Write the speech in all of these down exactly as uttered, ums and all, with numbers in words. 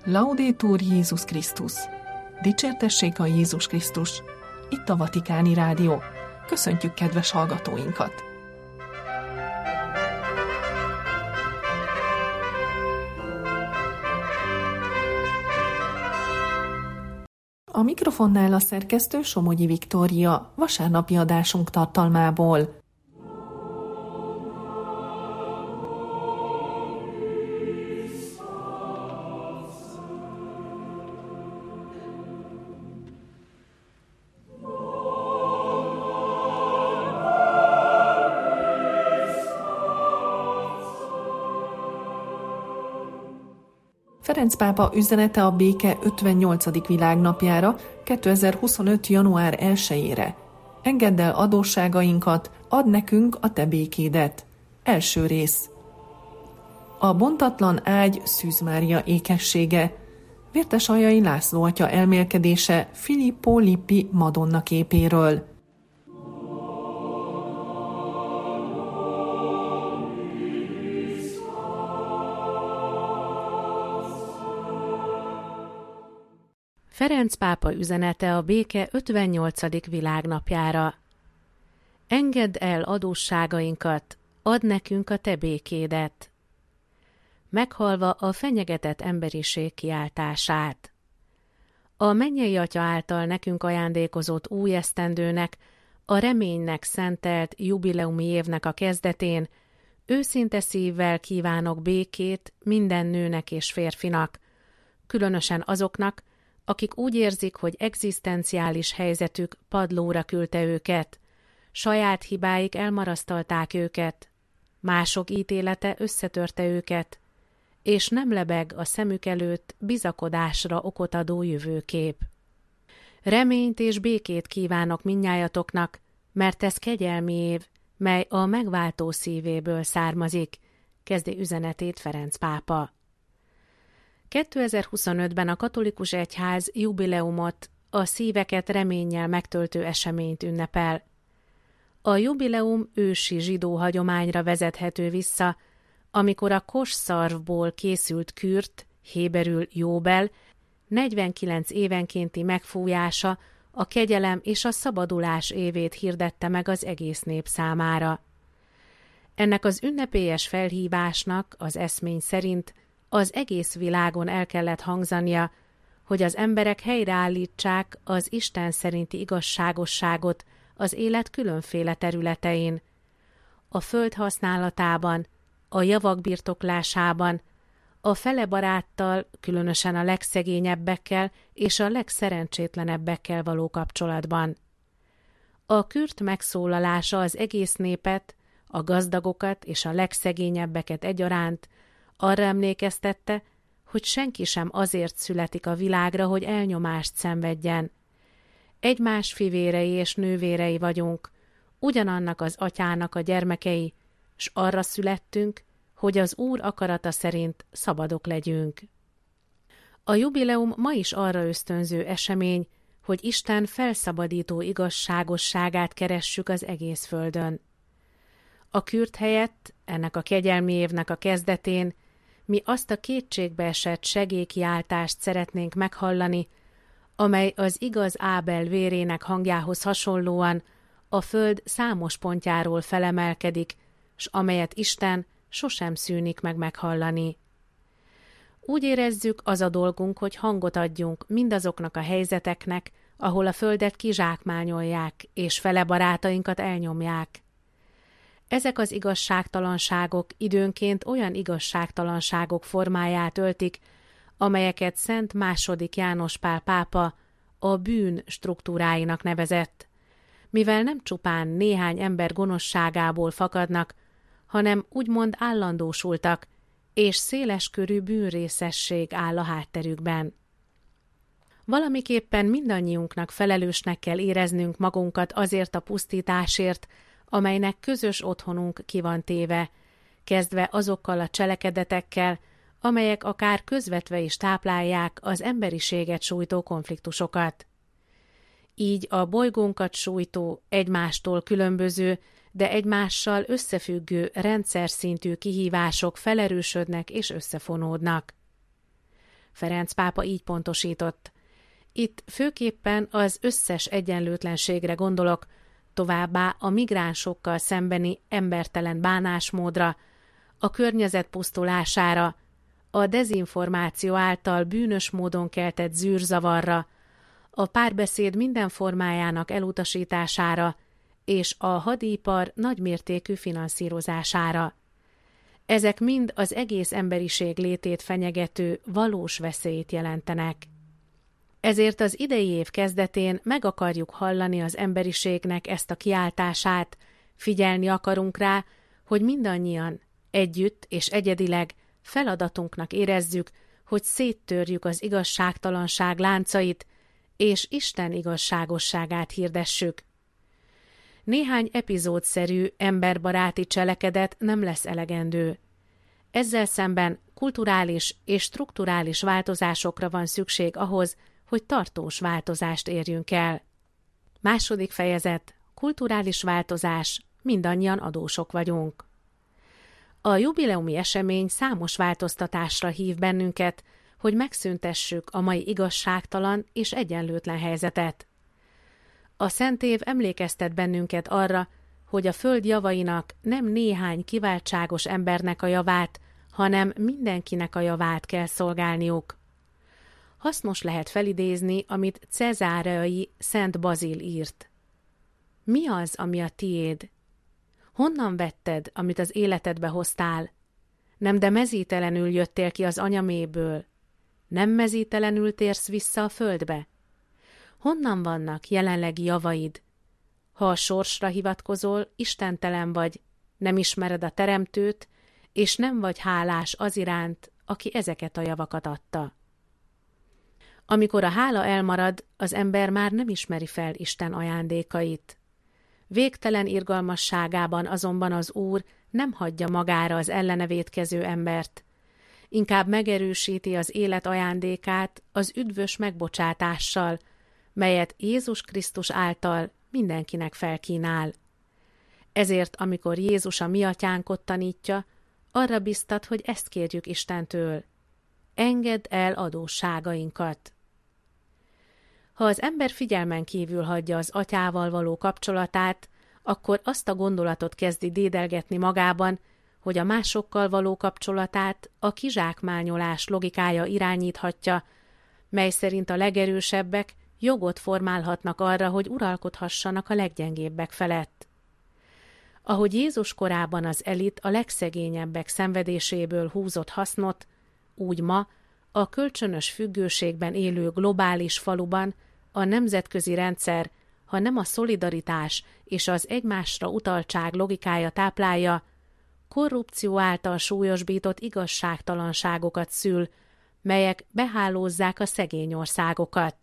Laudetur Jézus Krisztus! Dicsértessék a Jézus Krisztus! Itt a Vatikáni Rádió. Köszöntjük kedves hallgatóinkat! A mikrofonnál a szerkesztő Somogyi Viktória, vasárnapi adásunk tartalmából. Ferenc pápa üzenete a béke ötvennyolcadik világnapjára, kétezer-huszonöt. január elsejére. Engedd el adósságainkat, add nekünk a te békédet. Első rész. A bontatlan ágy Szűz Mária ékessége. Vértesaljai László atya elmélkedése Filippo Lippi Madonna képéről. Ferenc pápa üzenete a béke ötvennyolcadik világnapjára. Engedd el adósságainkat, add nekünk a te békédet. Meghalva a fenyegetett emberiség kiáltását. A mennyei Atya által nekünk ajándékozott új esztendőnek, a reménynek szentelt jubileumi évnek a kezdetén őszinte szívvel kívánok békét minden nőnek és férfinak, különösen azoknak, akik úgy érzik, hogy egzisztenciális helyzetük padlóra küldte őket, saját hibáik elmarasztalták őket, mások ítélete összetörte őket, és nem lebeg a szemük előtt bizakodásra okot adó jövőkép. Reményt és békét kívánok mindnyájatoknak, mert ez kegyelmi év, mely a megváltó szívéből származik, kezdi üzenetét Ferenc pápa. kétezer-huszonötben a katolikus egyház jubileumot, a szíveket reménnyel megtöltő eseményt ünnepel. A jubileum ősi zsidó hagyományra vezethető vissza, amikor a kosszarvból készült kürt, héberül jóbel, negyvenkilenc évenkénti megfújása a kegyelem és a szabadulás évét hirdette meg az egész nép számára. Ennek az ünnepélyes felhívásnak az eszmény szerint az egész világon el kellett hangzania, hogy az emberek helyreállítsák az Isten szerinti igazságosságot az élet különféle területein, a föld használatában, a javak birtoklásában, a fele baráttal, különösen a legszegényebbekkel és a legszerencsétlenebbekkel való kapcsolatban. A kürt megszólalása az egész népet, a gazdagokat és a legszegényebbeket egyaránt arra emlékeztette, hogy senki sem azért születik a világra, hogy elnyomást szenvedjen. Egymás fivérei és nővérei vagyunk, ugyanannak az atyának a gyermekei, s arra születtünk, hogy az Úr akarata szerint szabadok legyünk. A jubileum ma is arra ösztönző esemény, hogy Isten felszabadító igazságosságát keressük az egész földön. A kürt helyett, ennek a kegyelmi évnek a kezdetén, mi azt a kétségbeesett segélykiáltást szeretnénk meghallani, amely az igaz Ábel vérének hangjához hasonlóan a föld számos pontjáról felemelkedik, s amelyet Isten sosem szűnik meg meghallani. Úgy érezzük, az a dolgunk, hogy hangot adjunk mindazoknak a helyzeteknek, ahol a földet kizsákmányolják, és fele barátainkat elnyomják. Ezek az igazságtalanságok időnként olyan igazságtalanságok formáját öltik, amelyeket Szent második János Pál pápa a bűn struktúráinak nevezett, mivel nem csupán néhány ember gonoszságából fakadnak, hanem úgymond állandósultak, és széleskörű bűnrészesség áll a hátterükben. Valamiképpen mindannyiunknak felelősnek kell éreznünk magunkat azért a pusztításért, amelynek közös otthonunk ki van téve, kezdve azokkal a cselekedetekkel, amelyek akár közvetve is táplálják az emberiséget sújtó konfliktusokat. Így a bolygónkat sújtó, egymástól különböző, de egymással összefüggő rendszer szintű kihívások felerősödnek és összefonódnak. Ferenc pápa így pontosított. Itt főképpen az összes egyenlőtlenségre gondolok, továbbá a migránsokkal szembeni embertelen bánásmódra, a környezet pusztulására, a dezinformáció által bűnös módon keltett zűrzavarra, a párbeszéd minden formájának elutasítására és a hadipar nagymértékű finanszírozására. Ezek mind az egész emberiség létét fenyegető valós veszélyt jelentenek. Ezért az idei év kezdetén meg akarjuk hallani az emberiségnek ezt a kiáltását, figyelni akarunk rá, hogy mindannyian, együtt és egyedileg feladatunknak érezzük, hogy széttörjük az igazságtalanság láncait, és Isten igazságosságát hirdessük. Néhány epizódszerű, emberbaráti cselekedet nem lesz elegendő. Ezzel szemben kulturális és strukturális változásokra van szükség ahhoz, hogy tartós változást érjünk el. Második fejezet. Kulturális változás. Mindannyian adósok vagyunk. A jubileumi esemény számos változtatásra hív bennünket, hogy megszüntessük a mai igazságtalan és egyenlőtlen helyzetet. A Szent Év emlékeztet bennünket arra, hogy a föld javainak nem néhány kiváltságos embernek a javát, hanem mindenkinek a javát kell szolgálniuk. Hasznos lehet felidézni, amit cezáreai Szent Bazil írt. Mi az, ami a tiéd? Honnan vetted, amit az életedbe hoztál? Nem de mezítelenül jöttél ki az anyaméből. Nem mezítelenül térsz vissza a földbe? Honnan vannak jelenlegi javaid? Ha a sorsra hivatkozol, istentelen vagy, nem ismered a teremtőt, és nem vagy hálás az iránt, aki ezeket a javakat adta. Amikor a hála elmarad, az ember már nem ismeri fel Isten ajándékait. Végtelen irgalmasságában azonban az Úr nem hagyja magára az ellene vétkező embert. Inkább megerősíti az élet ajándékát az üdvös megbocsátással, melyet Jézus Krisztus által mindenkinek felkínál. Ezért, amikor Jézus a mi atyánkot tanítja, arra biztat, hogy ezt kérjük Istentől. Engedd el adósságainkat. Ha az ember figyelmen kívül hagyja az atyával való kapcsolatát, akkor azt a gondolatot kezdi dédelgetni magában, hogy a másokkal való kapcsolatát a kizsákmányolás logikája irányíthatja, mely szerint a legerősebbek jogot formálhatnak arra, hogy uralkodhassanak a leggyengébbek felett. Ahogy Jézus korában az elit a legszegényebbek szenvedéséből húzott hasznot, úgy ma a kölcsönös függőségben élő globális faluban a nemzetközi rendszer, ha nem a szolidaritás és az egymásra utaltság logikája táplálja, korrupció által súlyosbított igazságtalanságokat szül, melyek behálózzák a szegény országokat.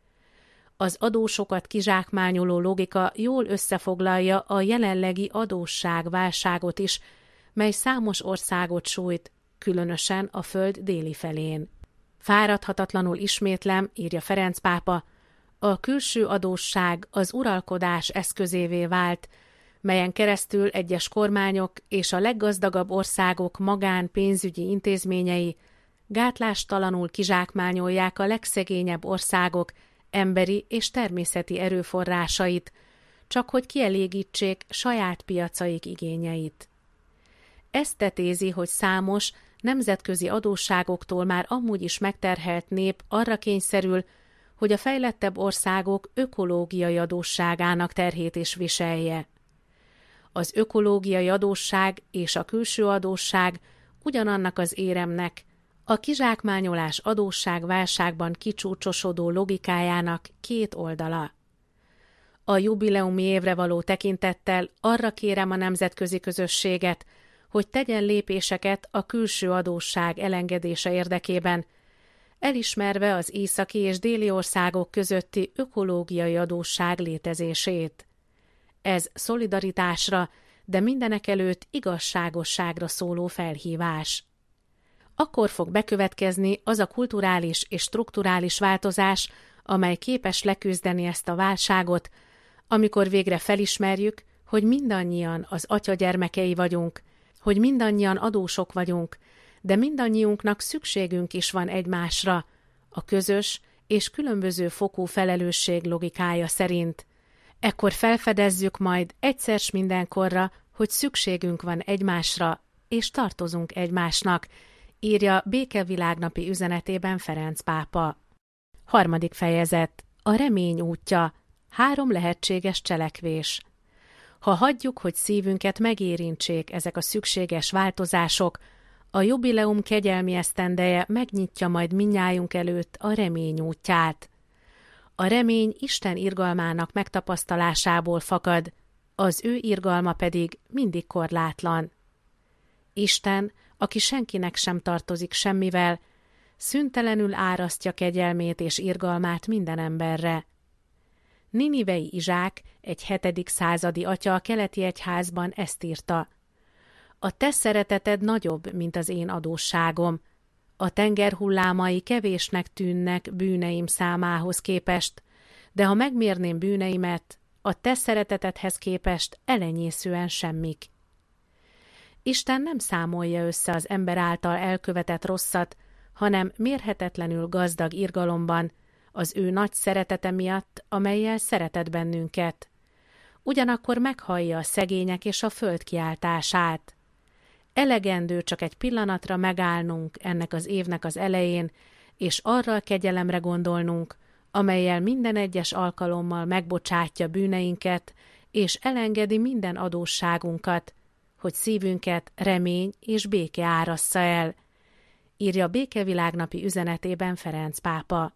Az adósokat kizsákmányoló logika jól összefoglalja a jelenlegi adósságválságot is, mely számos országot sújt, különösen a föld déli felén. Fáradhatatlanul ismétlem, írja Ferenc pápa, a külső adósság az uralkodás eszközévé vált, melyen keresztül egyes kormányok és a leggazdagabb országok magán pénzügyi intézményei gátlástalanul kizsákmányolják a legszegényebb országok emberi és természeti erőforrásait, csak hogy kielégítsék saját piacaik igényeit. Ezt tetézi, hogy számos nemzetközi adósságoktól már amúgy is megterhelt nép arra kényszerül, hogy a fejlettebb országok ökológiai adósságának terhét is viselje. Az ökológiai adósság és a külső adósság ugyanannak az éremnek, a kizsákmányolás adósságválságban kicsúcsosodó logikájának két oldala. A jubileumi évre való tekintettel arra kérem a nemzetközi közösséget, hogy tegyen lépéseket a külső adósság elengedése érdekében, elismerve az északi és déli országok közötti ökológiai adósság létezését. Ez szolidaritásra, de mindenekelőtt igazságosságra szóló felhívás. Akkor fog bekövetkezni az a kulturális és strukturális változás, amely képes leküzdeni ezt a válságot, amikor végre felismerjük, hogy mindannyian az Atya gyermekei vagyunk, hogy mindannyian adósok vagyunk, de mindannyiunknak szükségünk is van egymásra, a közös és különböző fokú felelősség logikája szerint. Ekkor felfedezzük majd egyszer s mindenkorra, hogy szükségünk van egymásra, és tartozunk egymásnak, írja békevilágnapi üzenetében Ferenc pápa. Harmadik fejezet. A remény útja. Három lehetséges cselekvés. Ha hagyjuk, hogy szívünket megérintsék ezek a szükséges változások, a jubileum kegyelmi esztendeje megnyitja majd mindnyájunk előtt a remény útját. A remény Isten irgalmának megtapasztalásából fakad, az ő irgalma pedig mindig korlátlan. Isten, aki senkinek sem tartozik semmivel, szüntelenül árasztja kegyelmét és irgalmát minden emberre. Ninivei Izsák, egy hetedik századi atya a keleti egyházban ezt írta. A te szereteted nagyobb, mint az én adósságom. A tenger hullámai kevésnek tűnnek bűneim számához képest, de ha megmérném bűneimet, a te szeretetedhez képest elenyészően semmik. Isten nem számolja össze az ember által elkövetett rosszat, hanem mérhetetlenül gazdag irgalomban, az ő nagy szeretete miatt, amellyel szeretett bennünket. Ugyanakkor meghallja a szegények és a föld kiáltását. Elegendő csak egy pillanatra megállnunk ennek az évnek az elején, és arra a kegyelemre gondolnunk, amellyel minden egyes alkalommal megbocsátja bűneinket, és elengedi minden adósságunkat, hogy szívünket remény és béke árassza el, írja békevilágnapi üzenetében Ferenc pápa.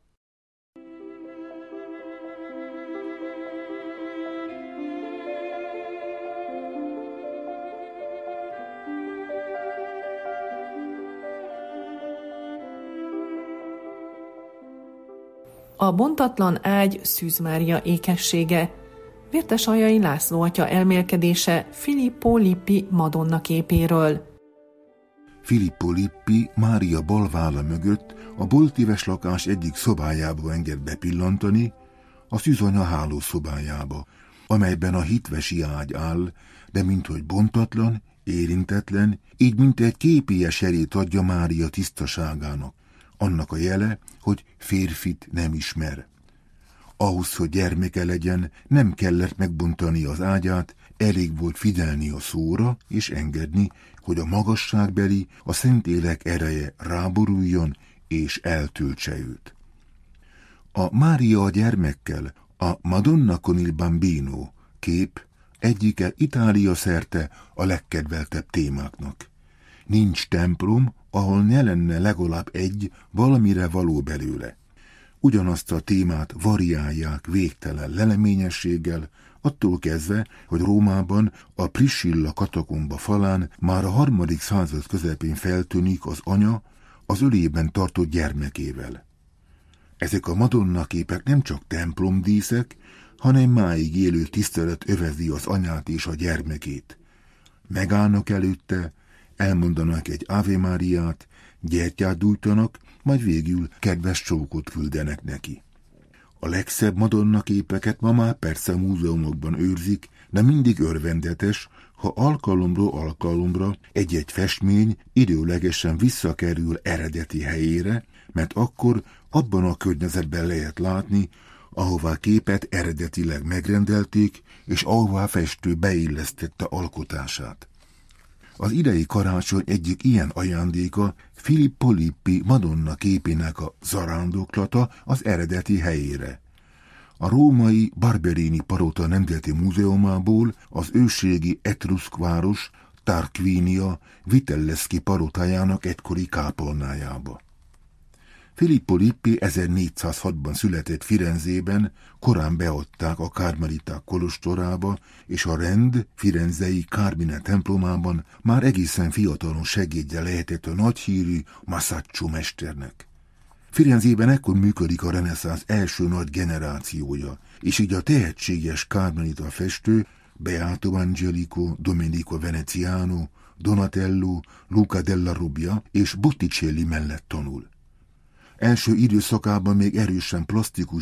A bontatlan ágy Szűz Mária ékessége, Vértesaljai László atya elmélkedése Filippo Lippi Madonna képéről. Filippo Lippi Mária bal válla mögött a boltíves lakás egyik szobájába enged bepillantani, a szűzanya hálószobájába, amelyben a hitvesi ágy áll, de minthogy bontatlan, érintetlen, így mint egy képélyes erét adja Mária tisztaságának, annak a jele, hogy férfit nem ismer. Ahhoz, hogy gyermeke legyen, nem kellett megbontani az ágyát, elég volt figyelni a szóra és engedni, hogy a magasságbeli, a Szentlélek ereje ráboruljon és eltöltse őt. A Mária a gyermekkel, a Madonna con il bambino kép egyike Itália szerte a legkedveltebb témáknak. Nincs templom, ahol ne lenne legalább egy valamire való belőle. Ugyanazt a témát variálják végtelen leleményességgel, attól kezdve, hogy Rómában a Priscilla katakomba falán már a harmadik század közepén feltűnik az anya az ölében tartott gyermekével. Ezek a Madonna képek nem csak templomdíszek, hanem máig élő tisztelet övezi az anyát és a gyermekét. Megállnak előtte, elmondanak egy Ave Máriát, gyertyát dújtanak, majd végül kedves csókot küldenek neki. A legszebb Madonna képeket ma már persze múzeumokban őrzik, de mindig örvendetes, ha alkalomról alkalomra egy-egy festmény időlegesen visszakerül eredeti helyére, mert akkor abban a környezetben lehet látni, ahová képet eredetileg megrendelték, és ahová festő beillesztette alkotását. Az idei karácsony egyik ilyen ajándéka Filippo Lippi Madonna képének a zarándoklata az eredeti helyére. A római Barberini Palota Nemzeti Múzeumából az ősrégi etruszk város Tarquinia Vitelleschi palotájának egykori kápolnájába. Filippo Lippi ezernégyszázhatban született Firenzében, korán beadták a kármeliták kolostorába, és a rend firenzei Carmine templomában már egészen fiatalon segédje lehetett a nagyhírű Masaccio mesternek. Firenzében ekkor működik a reneszánsz első nagy generációja, és így a tehetséges kármelita festő Beato Angelico, Domenico Veneziano, Donatello, Luca della Robbia és Botticelli mellett tanul. Első időszakában még erősen plastikus,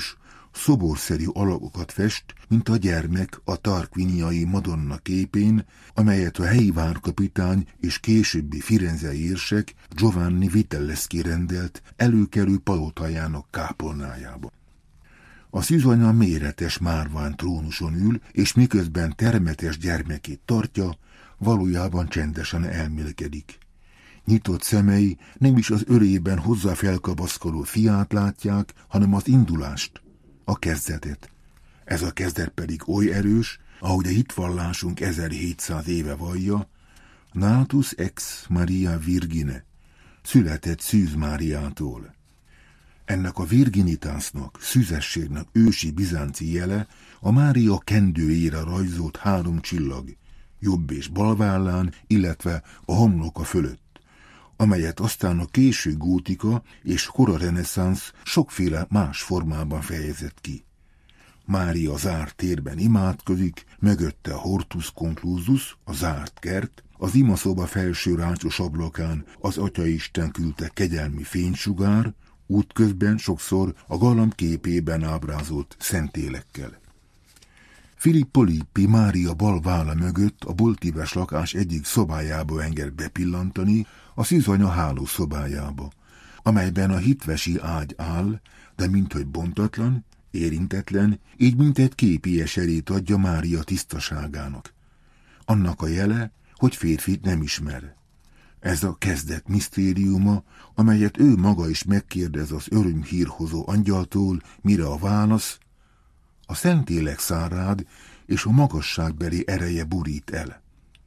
szoborszerű alakokat fest, mint a gyermek a tarquiniai Madonna képén, amelyet a helyi várkapitány és későbbi firenzei érsek Giovanni Vitelleschi rendelt előkelő palotájának kápolnájába. A szűzanya méretes márvány trónuson ül, és miközben termetes gyermekét tartja, valójában csendesen elmélkedik. Nyitott szemei nem is az ölében hozzá felkapaszkodó fiát látják, hanem az indulást, a kezdetet. Ez a kezdet pedig oly erős, ahogy a hitvallásunk ezerhétszáz éve vallja, Natus ex Maria Virgine, született Szűz Máriától. Ennek a virginitásnak, szűzességnek ősi bizánci jele a Mária kendőjére rajzolt három csillag, jobb és bal vállán, illetve a homloka fölött, amelyet aztán a késő gótika és kora reneszánsz sokféle más formában fejezett ki. Mária zárt térben imádkozik, mögötte a hortus conclusus, a zárt kert, az imaszoba felső rácsos ablakán az Atyaisten küldte kegyelmi fénysugár, útközben sokszor a galamb képében ábrázolt szentélekkel. Filippo Lippi Mária bal válla mögött a boltíves lakás egyik szobájába enged bepillantani, a szűzanya hálószobájába, amelyben a hitvesi ágy áll, de minthogy bontatlan, érintetlen, így mint egy képi eserét adja Mária tisztaságának. Annak a jele, hogy férfit nem ismer. Ez a kezdet misztériuma, amelyet ő maga is megkérdez az örömhírhozó angyaltól, mire a válasz: a Szentlélek száll rád, és a magasságbeli ereje burít el.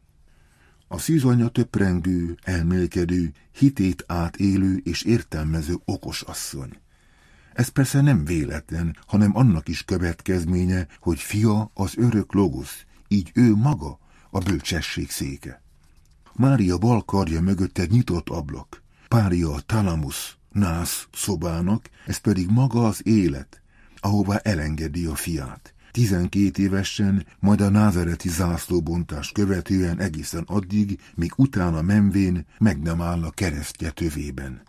A szűzanya töprengő, elmélkedő, hitét átélő és értelmező okos asszony. Ez persze nem véletlen, hanem annak is következménye, hogy fia az örök logosz, így ő maga a bölcsesség széke. Mária bal karja mögött egy nyitott ablak, párja a Thalamus nász szobának, ez pedig maga az élet, ahová elengedi a fiát. Tizenkét évesen, majd a názareti zászlóbontás követően egészen addig, míg utána menvén meg nem áll a keresztje tövében.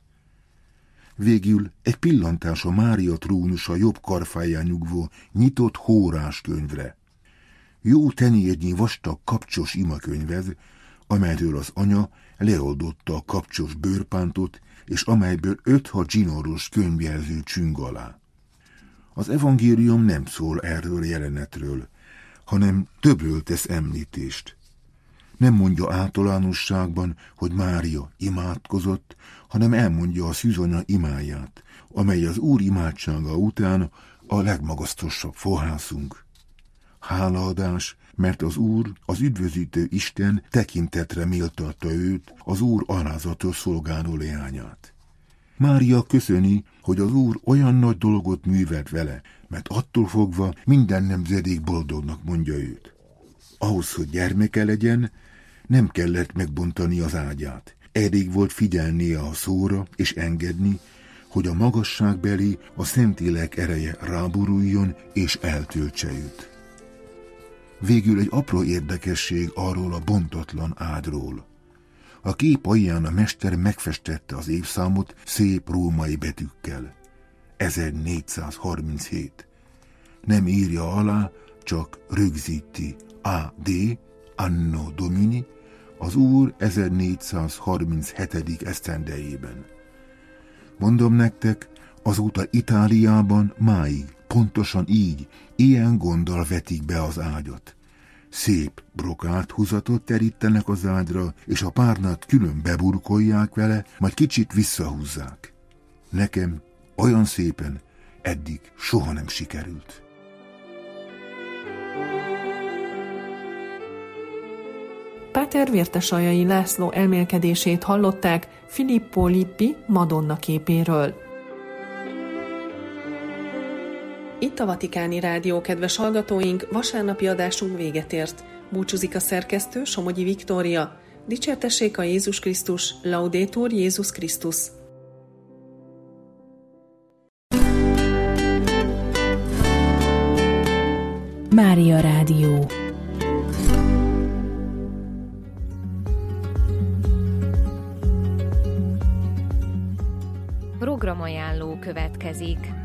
Végül egy pillantás a Mária trónusa jobb karfáján nyugvó nyitott hórás könyvre. Jó tenyérnyi vastag kapcsos imakönyvez, amelyről az anya leoldotta a kapcsos bőrpántot, és amelyből öt-hat zsinóros könyvjelző csüng alá. Az evangélium nem szól erről a jelenetről, hanem többről tesz említést. Nem mondja általánosságban, hogy Mária imádkozott, hanem elmondja a szűzanya imáját, amely az Úr imádsága után a legmagasztosabb fohászunk. Hálaadás, mert az Úr, az üdvözítő Isten tekintetre méltatta őt, az Úr alázatos szolgáló leányát. Mária köszöni, hogy az Úr olyan nagy dolgot művelt vele, mert attól fogva minden nemzedék boldognak mondja őt. Ahhoz, hogy gyermeke legyen, nem kellett megbontani az ágyát. Elég volt figyelnie a szóra és engedni, hogy a magasságbeli, a Szentlélek ereje ráboruljon és eltöltse őt. Végül egy apró érdekesség arról a bontatlan ágyról. A kép alján a mester megfestette az évszámot szép római betűkkel. ezernégyszázharminchét. Nem írja alá, csak rögzíti á dé, Anno Domini, az Úr ezernégyszázharminchetedik esztendejében. Mondom nektek, azóta Itáliában máig, pontosan így, ilyen gonddal vetik be az ágyat. Szép brokált húzatot terítenek az ágyra, és a párnát külön beburkolják vele, majd kicsit visszahúzzák. Nekem olyan szépen eddig soha nem sikerült. Páter Vértesaljai László elmélkedését hallották Filippo Lippi Madonna képéről. Itt a Vatikáni Rádió, kedves hallgatóink, vasárnapi adásunk véget ért. Búcsúzik a szerkesztő, Somogyi Viktória. Dicsértessék a Jézus Krisztus, Laudetur Jézus Krisztus. Mária Rádió. Programajánló következik.